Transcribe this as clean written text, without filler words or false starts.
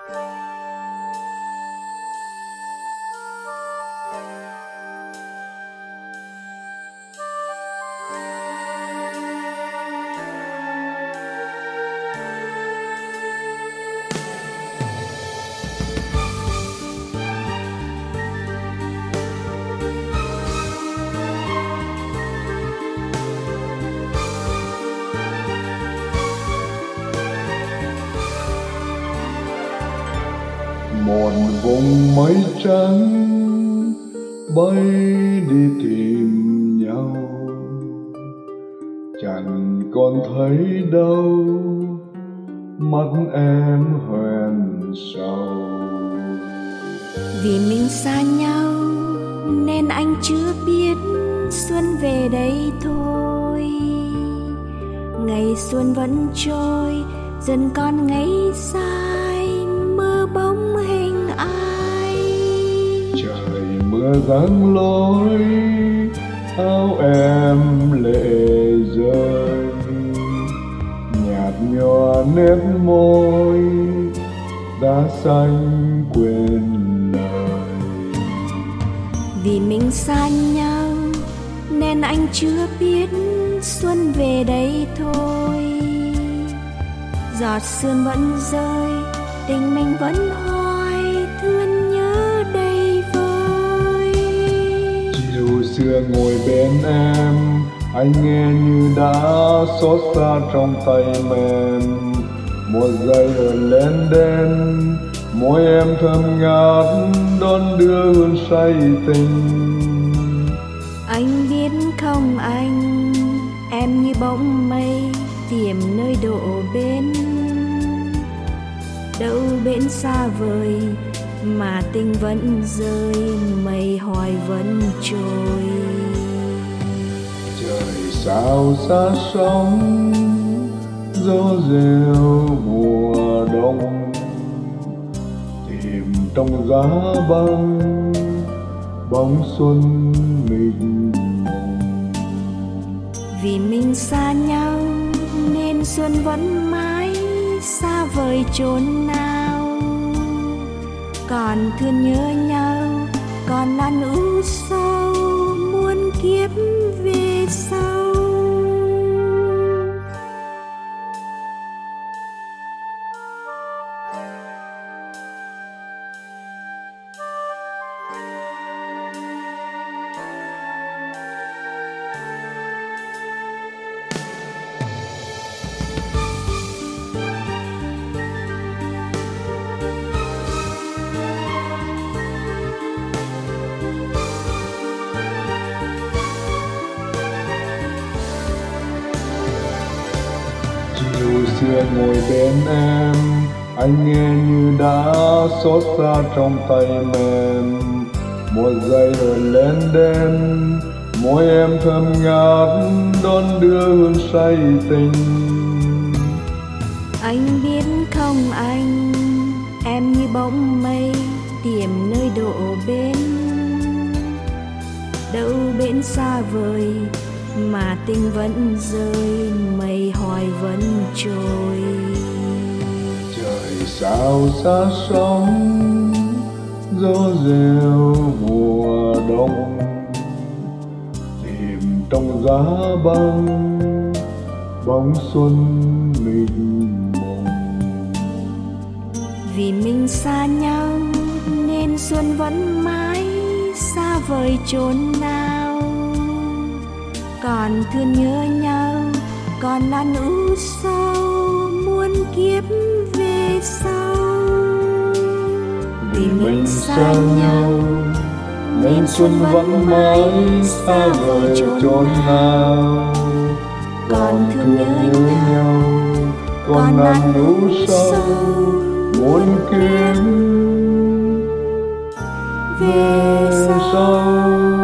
một vùng mây trắng bay đi tìm nhau, chẳng còn thấy đâu mắt em hoen sầu. Vì mình xa nhau nên anh chưa biết xuân về đây thôi. Ngày xuân vẫn trôi dần còn ngây dài, mơ bóng hình ai. Trời mưa giăng lối áo em lệ rơi, nhạt nhòa nét môi đã xanh quên lời. Vì mình xa nhau nên anh chưa biết xuân về đây thôi. Giọt sương vẫn rơi, tình mình vẫn hoài, thương nhớ đầy vơi. Chiều xưa ngồi bên em, anh nghe như đã xót xa trong tay mềm. Một giây ở lên đên, môi em thơm ngát đón đưa hương say tình. Anh biết không anh, em như bóng mây tìm nơi độ bên. Đâu bên xa vời mà tình vẫn rơi, mây hoài vẫn trôi. Trời sao xa sóng gió rêu mùa đông, tìm trong giá băng bóng xuân mình mộng. Vì mình xa nhau nên xuân vẫn mãi xa vời chốn nào. Còn thương nhớ nhau, còn ăn ưu sâu muôn kiếp về sau. Chiều xưa ngồi bên em, anh nghe như đã xót xa trong tay mềm. Một giây rồi lên đên, môi em thơm ngát đón đưa hương say tình. Anh biết không anh, em như bóng mây tìm nơi độ bên. Đâu bên xa vời mà tình vẫn rơi, mây hoài vẫn trôi. Trời sao xa sóng gió rêu mùa đông, tìm trong giá băng bóng xuân mình mộng. Vì mình xa nhau nên xuân vẫn mãi xa vời chốn nào. Còn thương nhớ nhau, còn ăn ưu sâu muôn kiếp về sau. Vì mình xa nhau nên xuân vẫn mãi xa vời chốn nào. Còn thương nhớ nhau, còn ăn ưu sâu muôn kiếp về sau.